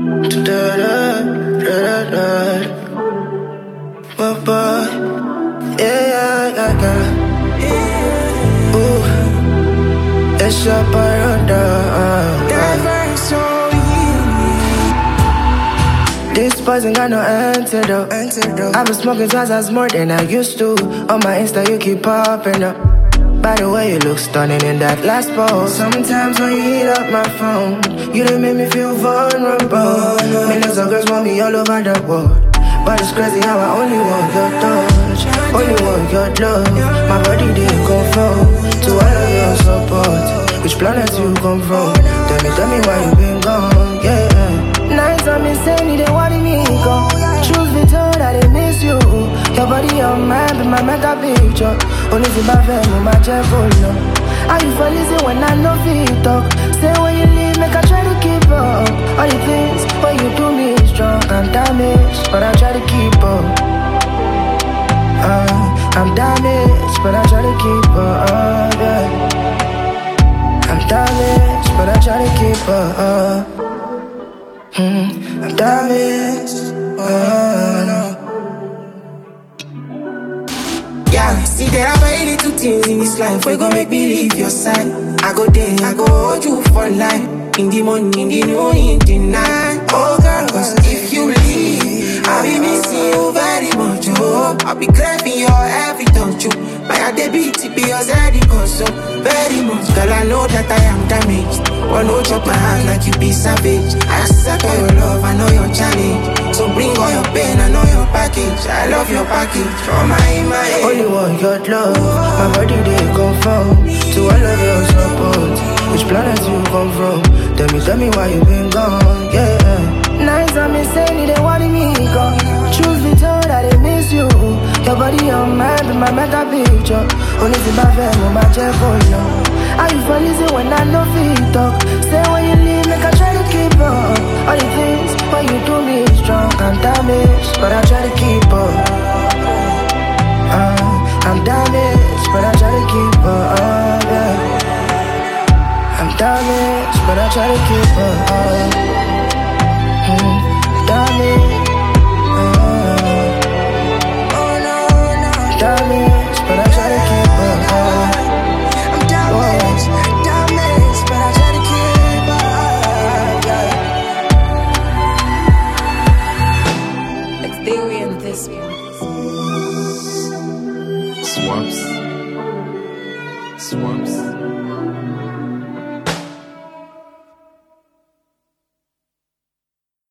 It's a paradise. This poison got no antidote. I've been smoking twice as more than I used to. On my Insta you keep popping up. By the way you look stunning in that last post. Sometimes when you heat up my phone, you done make me feel vulnerable. Millions of girls want me all over the world, but it's crazy how I only want your touch, only want your love. My body didn't conform to all of your support. Which planet you come from? Tell me why you been gone, yeah. Nights I'm insane, they want me go. Truth be told, I didn't miss you. Your body on mine, but my mental picture. Only if my family, my devil, no. How you fall easy when I know fit talk? Say when you leave, make I try to keep up. All the things when you do me is strong. I'm damaged, but I try to keep up. I'm damaged, but I try to keep up, yeah. I'm damaged, but I try to keep up. I'm damaged, no. Yeah, see there are very little things in this life we gon' make me leave your side. I go there, I go hold you for life. In the morning, in the noon, in the night. Oh girl, cause if you leave, I'll be missing you very much, oh. I'll be craving your every touch, oh. My debit to be your steady so very much. Girl, I know that I am damaged, but no chop my heart like you be savage. I accept all your love, I know your challenge. So bring all your pain, I know your package. I love your package, from my head. Only want your love, my body they conform to all of your support. Which planet you come from? Tell me why you been gone, yeah. Nights I'm insane, they want me go. Truth be told, I didn't miss you. Your body on mine, but my mental picture. Only if my family, my devil, no. How you fall easy when I know fit talk? Say when you leave, make I try to keep up. All the things when you do me is strong. I'm damaged, but I try to keep up. I'm damaged, but I try to keep up, yeah. I'm damaged, but I try to keep up. Damaged.